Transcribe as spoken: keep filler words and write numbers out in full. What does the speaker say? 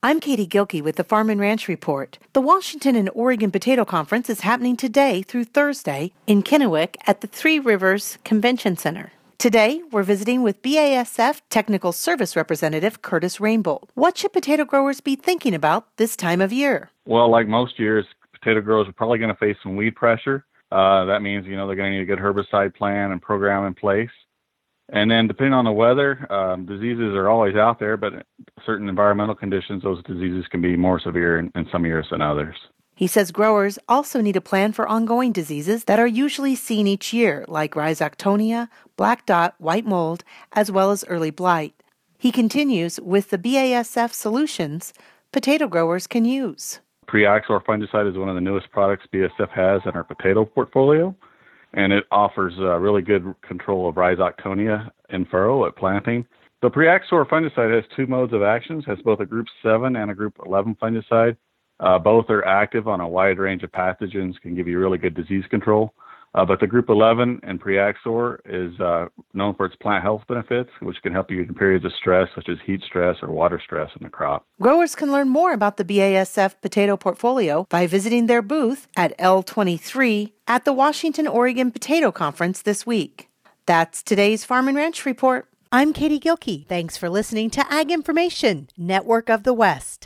I'm Katie Gilkey with the Farm and Ranch Report. The Washington and Oregon Potato Conference is happening today through Thursday in Kennewick at the Three Rivers Convention Center. Today, we're visiting with B A S F Technical Service Representative Curtis Rainbolt. What should potato growers be thinking about this time of year? Well, like most years, potato growers are probably going to face some weed pressure. Uh, that means, you know, they're going to need a good herbicide plan and program in place. And then depending on the weather, um, diseases are always out there, but certain environmental conditions, those diseases can be more severe in, in some years than others. He says growers also need a plan for ongoing diseases that are usually seen each year, like rhizoctonia, black dot, white mold, as well as early blight. He continues with the B A S F solutions potato growers can use. Preaxor fungicide is one of the newest products B A S F has in our potato portfolio, and it offers uh, really good control of rhizoctonia in furrow at planting. The Preaxor fungicide has two modes of actions, has both a group seven and a group eleven fungicide. Uh, both are active on a wide range of pathogens, can give you really good disease control. Uh, but the group eleven and Preaxor is uh, known for its plant health benefits, which can help you in periods of stress, such as heat stress or water stress in the crop. Growers can learn more about the B A S F potato portfolio by visiting their booth at L twenty-three at the Washington, Oregon Potato Conference this week. That's today's Farm and Ranch Report. I'm Katie Gilkey. Thanks for listening to Ag Information, Network of the West.